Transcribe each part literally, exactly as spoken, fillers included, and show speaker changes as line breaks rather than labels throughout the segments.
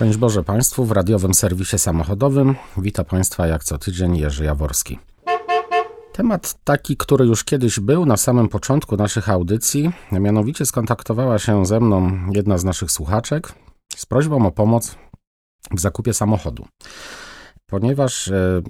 Szczęść Boże Państwu w radiowym serwisie samochodowym. Witam Państwa jak co tydzień Jerzy Jaworski. Temat taki, który już kiedyś był na samym początku naszych audycji, mianowicie skontaktowała się ze mną jedna z naszych słuchaczek z prośbą o pomoc w zakupie samochodu. Ponieważ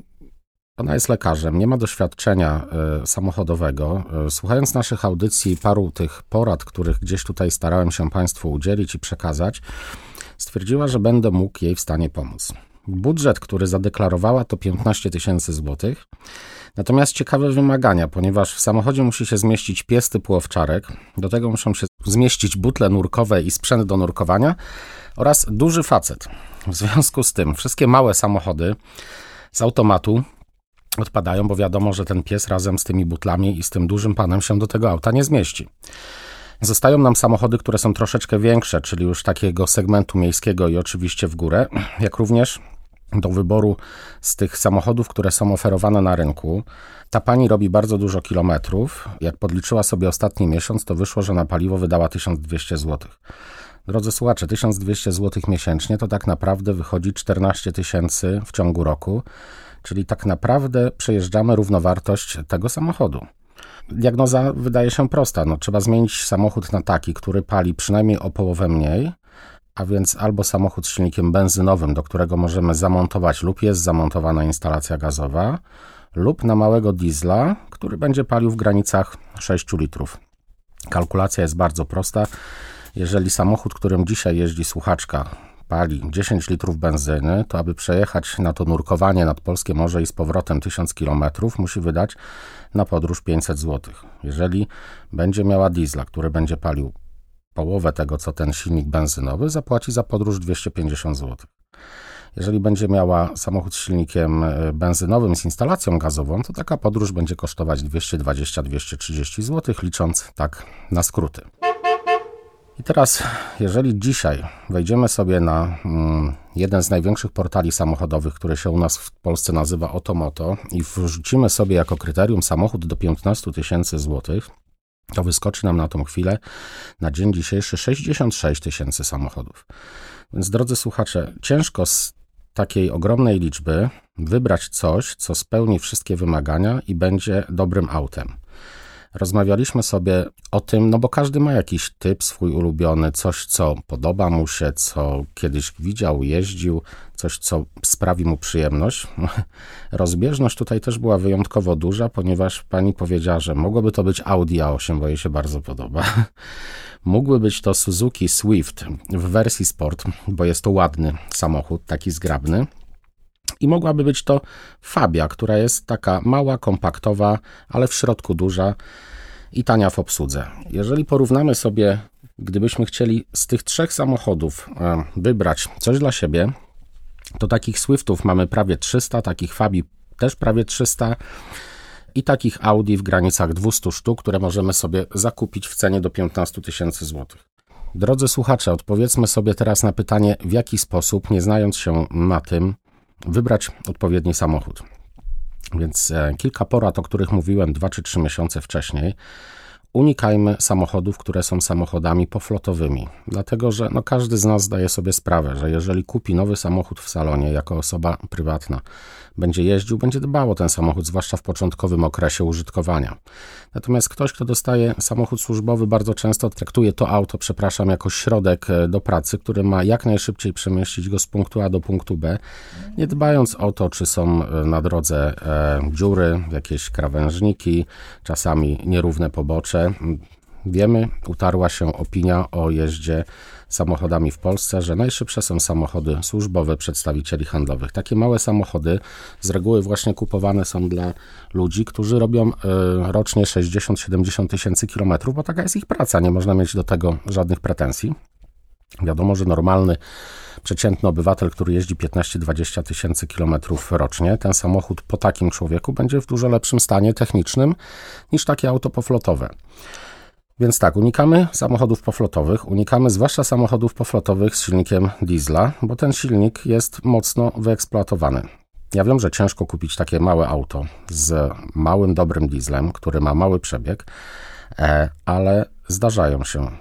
ona jest lekarzem, nie ma doświadczenia samochodowego, słuchając naszych audycji, paru tych porad, których gdzieś tutaj starałem się Państwu udzielić i przekazać, stwierdziła, że będę mógł jej w stanie pomóc. Budżet, który zadeklarowała, to piętnaście tysięcy złotych. Natomiast ciekawe wymagania, ponieważ w samochodzie musi się zmieścić pies typu owczarek, do tego muszą się zmieścić butle nurkowe i sprzęt do nurkowania oraz duży facet. W związku z tym wszystkie małe samochody z automatu odpadają, bo wiadomo, że ten pies razem z tymi butlami i z tym dużym panem się do tego auta nie zmieści. Zostają nam samochody, które są troszeczkę większe, czyli już takiego segmentu miejskiego i oczywiście w górę, jak również do wyboru z tych samochodów, które są oferowane na rynku. Ta pani robi bardzo dużo kilometrów. Jak podliczyła sobie ostatni miesiąc, to wyszło, że na paliwo wydała tysiąc dwieście złotych. Drodzy słuchacze, tysiąc dwieście złotych miesięcznie to tak naprawdę wychodzi czternaście tysięcy w ciągu roku, czyli tak naprawdę przejeżdżamy równowartość tego samochodu. Diagnoza wydaje się prosta. No, trzeba zmienić samochód na taki, który pali przynajmniej o połowę mniej, a więc albo samochód z silnikiem benzynowym, do którego możemy zamontować lub jest zamontowana instalacja gazowa, lub na małego diesla, który będzie palił w granicach sześć litrów. Kalkulacja jest bardzo prosta. Jeżeli samochód, którym dzisiaj jeździ słuchaczka, pali dziesięć litrów benzyny, to aby przejechać na to nurkowanie nad Polskie Morze i z powrotem tysiąc kilometrów, musi wydać na podróż pięćset złotych. Jeżeli będzie miała diesla, który będzie palił połowę tego, co ten silnik benzynowy, zapłaci za podróż dwieście pięćdziesiąt złotych. Jeżeli będzie miała samochód z silnikiem benzynowym z instalacją gazową, to taka podróż będzie kosztować dwieście dwadzieścia do dwieście trzydzieści złotych, licząc tak na skróty. I teraz, jeżeli dzisiaj wejdziemy sobie na mm, jeden z największych portali samochodowych, który się u nas w Polsce nazywa Otomoto i wrzucimy sobie jako kryterium samochód do piętnaście tysięcy złotych, to wyskoczy nam na tą chwilę na dzień dzisiejszy sześćdziesiąt sześć tysięcy samochodów. Więc drodzy słuchacze, ciężko z takiej ogromnej liczby wybrać coś, co spełni wszystkie wymagania i będzie dobrym autem. Rozmawialiśmy sobie o tym, no bo każdy ma jakiś typ swój ulubiony, coś co podoba mu się, co kiedyś widział, jeździł, coś co sprawi mu przyjemność. Rozbieżność tutaj też była wyjątkowo duża, ponieważ pani powiedziała, że mogłoby to być Audi A osiem, bo jej się bardzo podoba. Mógłby być to Suzuki Swift w wersji Sport, bo jest to ładny samochód, taki zgrabny. I mogłaby być to Fabia, która jest taka mała, kompaktowa, ale w środku duża i tania w obsłudze. Jeżeli porównamy sobie, gdybyśmy chcieli z tych trzech samochodów wybrać coś dla siebie, to takich Swiftów mamy prawie trzysta, takich Fabii też prawie trzysta i takich Audi w granicach dwieście sztuk, które możemy sobie zakupić w cenie do piętnaście tysięcy złotych. Drodzy słuchacze, odpowiedzmy sobie teraz na pytanie, w jaki sposób, nie znając się na tym, wybrać odpowiedni samochód. Więc kilka porad, o których mówiłem dwa czy trzy miesiące wcześniej. Unikajmy samochodów, które są samochodami poflotowymi, dlatego że no, każdy z nas zdaje sobie sprawę, że jeżeli kupi nowy samochód w salonie jako osoba prywatna, będzie jeździł, będzie dbał o ten samochód, zwłaszcza w początkowym okresie użytkowania. Natomiast ktoś, kto dostaje samochód służbowy, bardzo często traktuje to auto, przepraszam, jako środek do pracy, który ma jak najszybciej przemieścić go z punktu A do punktu B, nie dbając o to, czy są na drodze e, dziury, jakieś krawężniki, czasami nierówne pobocze. Wiemy, utarła się opinia o jeździe samochodami w Polsce, że najszybsze są samochody służbowe przedstawicieli handlowych. Takie małe samochody z reguły właśnie kupowane są dla ludzi, którzy robią y, rocznie sześćdziesiąt do siedemdziesięciu tysięcy kilometrów, bo taka jest ich praca, nie można mieć do tego żadnych pretensji. Wiadomo, że normalny, przeciętny obywatel, który jeździ piętnaście do dwudziestu tysięcy kilometrów rocznie, ten samochód po takim człowieku będzie w dużo lepszym stanie technicznym niż takie auto poflotowe. Więc tak, unikamy samochodów poflotowych, unikamy zwłaszcza samochodów poflotowych z silnikiem diesla, bo ten silnik jest mocno wyeksploatowany. Ja wiem, że ciężko kupić takie małe auto z małym, dobrym dieslem, który ma mały przebieg, ale zdarzają się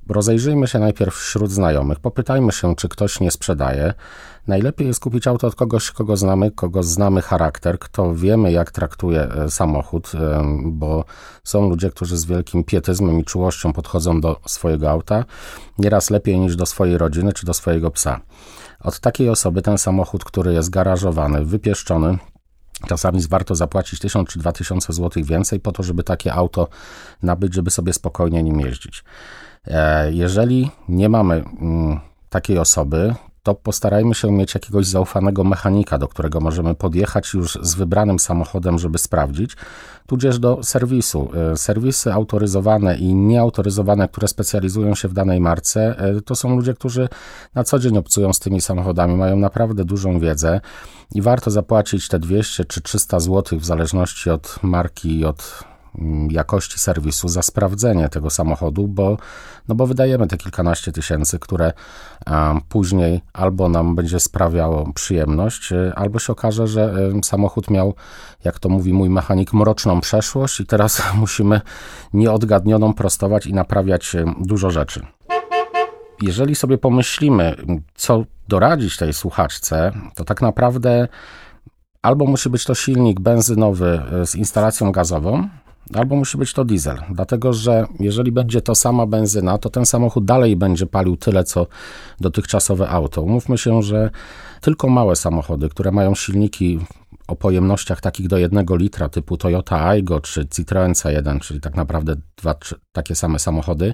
rozejrzyjmy się najpierw wśród znajomych, popytajmy się, czy ktoś nie sprzedaje. Najlepiej jest kupić auto od kogoś, kogo znamy, kogo znamy charakter, kto wiemy, jak traktuje samochód, bo są ludzie, którzy z wielkim pietyzmem i czułością podchodzą do swojego auta, nieraz lepiej niż do swojej rodziny czy do swojego psa. Od takiej osoby ten samochód, który jest garażowany, wypieszczony, czasami warto zapłacić tysiąc czy dwa tysiące złotych więcej po to, żeby takie auto nabyć, żeby sobie spokojnie nim jeździć. Jeżeli nie mamy takiej osoby, to postarajmy się mieć jakiegoś zaufanego mechanika, do którego możemy podjechać już z wybranym samochodem, żeby sprawdzić, tudzież do serwisu. Serwisy autoryzowane i nieautoryzowane, które specjalizują się w danej marce, to są ludzie, którzy na co dzień obcują z tymi samochodami, mają naprawdę dużą wiedzę i warto zapłacić te dwieście czy trzysta złotych w zależności od marki i od jakości serwisu za sprawdzenie tego samochodu, bo, no bo wydajemy te kilkanaście tysięcy, które a, później albo nam będzie sprawiało przyjemność, albo się okaże, że samochód miał, jak to mówi mój mechanik, mroczną przeszłość i teraz musimy nieodgadnioną prostować i naprawiać dużo rzeczy. Jeżeli sobie pomyślimy, co doradzić tej słuchaczce, to tak naprawdę albo musi być to silnik benzynowy z instalacją gazową, albo musi być to diesel, dlatego że jeżeli będzie to sama benzyna, to ten samochód dalej będzie palił tyle, co dotychczasowe auto. Umówmy się, że tylko małe samochody, które mają silniki o pojemnościach takich do jednego litra, typu Toyota Aygo czy Citroen C jeden, czyli tak naprawdę dwa trzy, takie same samochody,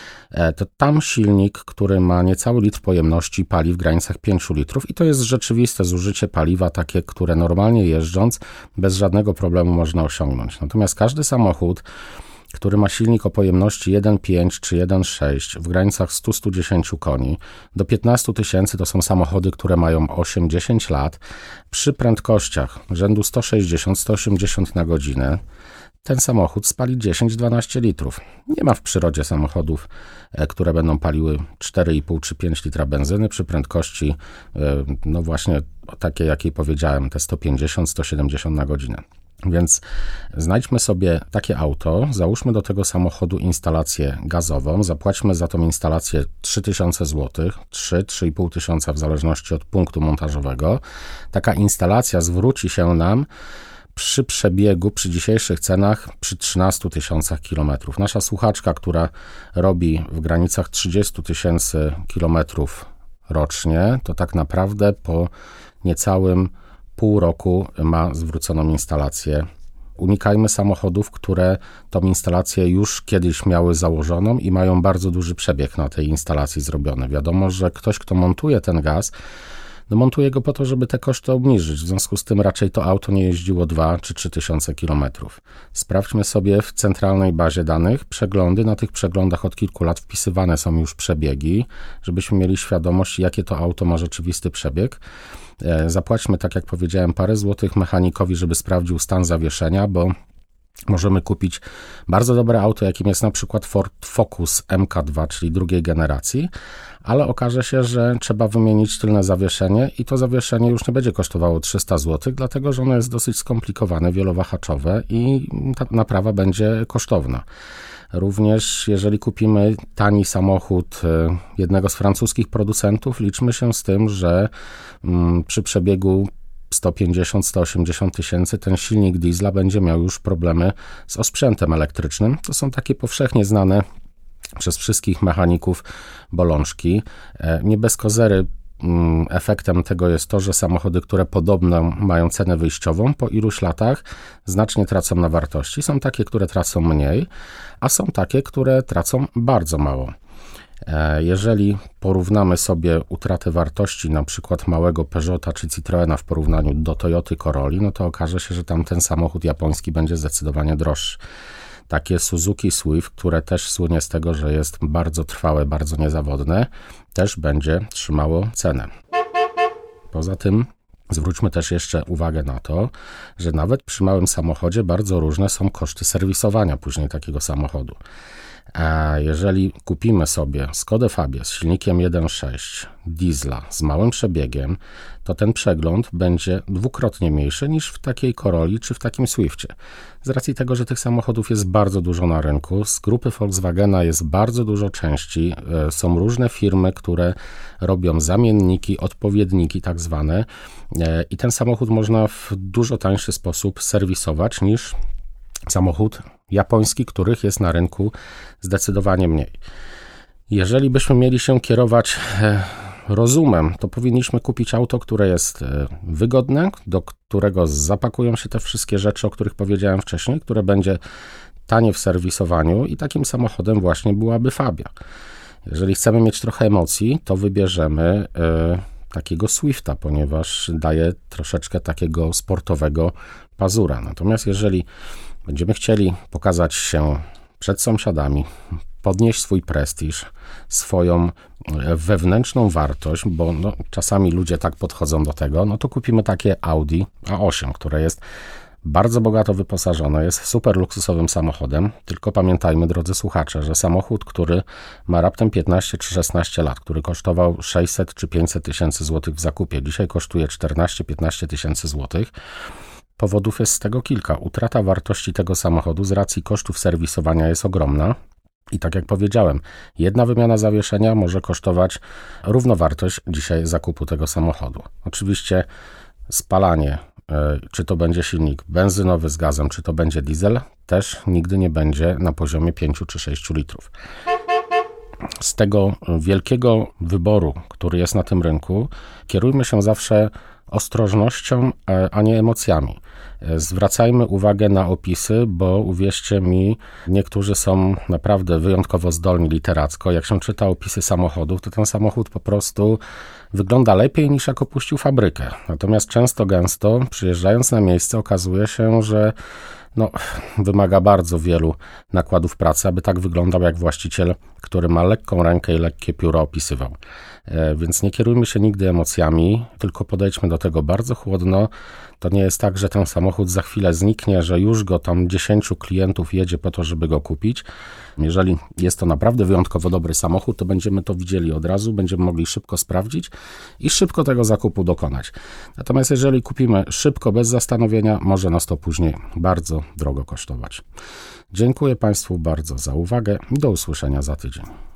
to tam silnik, który ma niecały litr pojemności, pali w granicach pięć litrów i to jest rzeczywiste zużycie paliwa, takie, które normalnie jeżdżąc bez żadnego problemu można osiągnąć. Natomiast każdy samochód, który ma silnik o pojemności jeden przecinek pięć czy jeden przecinek sześć w granicach sto do stu dziesięciu koni, do piętnastu tysięcy to są samochody, które mają osiem do dziesięciu lat, przy prędkościach rzędu sto sześćdziesiąt do stu osiemdziesięciu na godzinę, ten samochód spali dziesięć do dwunastu litrów. Nie ma w przyrodzie samochodów, które będą paliły cztery i pół czy pięć litra benzyny przy prędkości, no właśnie takiej, jakiej powiedziałem, te sto pięćdziesiąt do stu siedemdziesięciu na godzinę. Więc znajdźmy sobie takie auto, załóżmy do tego samochodu instalację gazową, zapłaćmy za tą instalację trzy tysiące złotych, trzy do trzech i pół tysiąca w zależności od punktu montażowego. Taka instalacja zwróci się nam przy przebiegu, przy dzisiejszych cenach, przy trzynastu tysiącach kilometrów. Nasza słuchaczka, która robi w granicach trzydziestu tysięcy kilometrów rocznie, to tak naprawdę po niecałym pół roku ma zwróconą instalację. Unikajmy samochodów, które tą instalację już kiedyś miały założoną i mają bardzo duży przebieg na tej instalacji zrobiony. Wiadomo, że ktoś, kto montuje ten gaz, no montuje go po to, żeby te koszty obniżyć. W związku z tym raczej to auto nie jeździło dwa czy trzy tysiące kilometrów. Sprawdźmy sobie w centralnej bazie danych przeglądy. Na tych przeglądach od kilku lat wpisywane są już przebiegi, żebyśmy mieli świadomość, jakie to auto ma rzeczywisty przebieg. Zapłaćmy, tak jak powiedziałem, parę złotych mechanikowi, żeby sprawdził stan zawieszenia, bo możemy kupić bardzo dobre auto, jakim jest na przykład Ford Focus M K dwa, czyli drugiej generacji, ale okaże się, że trzeba wymienić tylne zawieszenie i to zawieszenie już nie będzie kosztowało trzysta złotych, dlatego że ono jest dosyć skomplikowane, wielowahaczowe i ta naprawa będzie kosztowna. Również jeżeli kupimy tani samochód jednego z francuskich producentów, liczmy się z tym, że przy przebiegu sto pięćdziesiąt do stu osiemdziesięciu tysięcy ten silnik diesla będzie miał już problemy z osprzętem elektrycznym. To są takie powszechnie znane przez wszystkich mechaników bolączki. Nie bez kozery efektem tego jest to, że samochody, które podobno mają cenę wyjściową, po iluś latach znacznie tracą na wartości. Są takie, które tracą mniej, a są takie, które tracą bardzo mało. Jeżeli porównamy sobie utratę wartości na przykład małego Peugeota czy Citroena w porównaniu do Toyoty Corolli, no to okaże się, że tamten samochód japoński będzie zdecydowanie droższy. Takie Suzuki Swift, które też słynie z tego, że jest bardzo trwałe, bardzo niezawodne, też będzie trzymało cenę. Poza tym zwróćmy też jeszcze uwagę na to, że nawet przy małym samochodzie bardzo różne są koszty serwisowania później takiego samochodu. A jeżeli kupimy sobie Skodę Fabię z silnikiem jeden przecinek sześć diesla z małym przebiegiem, to ten przegląd będzie dwukrotnie mniejszy niż w takiej Corolli czy w takim Swifcie. Z racji tego, że tych samochodów jest bardzo dużo na rynku, z grupy Volkswagena jest bardzo dużo części, są różne firmy, które robią zamienniki, odpowiedniki tak zwane i ten samochód można w dużo tańszy sposób serwisować niż samochód japoński, których jest na rynku zdecydowanie mniej. Jeżeli byśmy mieli się kierować rozumem, to powinniśmy kupić auto, które jest wygodne, do którego zapakują się te wszystkie rzeczy, o których powiedziałem wcześniej, które będzie tanie w serwisowaniu i takim samochodem właśnie byłaby Fabia. Jeżeli chcemy mieć trochę emocji, to wybierzemy takiego Swifta, ponieważ daje troszeczkę takiego sportowego pazura. Natomiast jeżeli będziemy chcieli pokazać się przed sąsiadami, podnieść swój prestiż, swoją wewnętrzną wartość, bo no, czasami ludzie tak podchodzą do tego, no to kupimy takie Audi A osiem, które jest bardzo bogato wyposażone, jest super luksusowym samochodem, tylko pamiętajmy, drodzy słuchacze, że samochód, który ma raptem piętnaście czy szesnaście lat, który kosztował sześćset czy pięćset tysięcy złotych w zakupie, dzisiaj kosztuje czternaście piętnaście tysięcy złotych. Powodów jest z tego kilka. Utrata wartości tego samochodu z racji kosztów serwisowania jest ogromna. I tak jak powiedziałem, jedna wymiana zawieszenia może kosztować równowartość dzisiaj zakupu tego samochodu. Oczywiście spalanie, czy to będzie silnik benzynowy z gazem, czy to będzie diesel, też nigdy nie będzie na poziomie pięć czy sześć litrów. Z tego wielkiego wyboru, który jest na tym rynku, kierujmy się zawsze ostrożnością, a nie emocjami. Zwracajmy uwagę na opisy, bo uwierzcie mi, niektórzy są naprawdę wyjątkowo zdolni literacko. Jak się czyta opisy samochodów, to ten samochód po prostu wygląda lepiej niż jak opuścił fabrykę. Natomiast często, gęsto, przyjeżdżając na miejsce, okazuje się, że no, wymaga bardzo wielu nakładów pracy, aby tak wyglądał jak właściciel, który ma lekką rękę i lekkie pióro opisywał. Więc nie kierujmy się nigdy emocjami, tylko podejdźmy do tego bardzo chłodno. To nie jest tak, że ten samochód za chwilę zniknie, że już go tam dziesięciu klientów jedzie po to, żeby go kupić. Jeżeli jest to naprawdę wyjątkowo dobry samochód, to będziemy to widzieli od razu, będziemy mogli szybko sprawdzić i szybko tego zakupu dokonać. Natomiast jeżeli kupimy szybko, bez zastanowienia, może nas to później bardzo drogo kosztować. Dziękuję Państwu bardzo za uwagę i do usłyszenia za tydzień.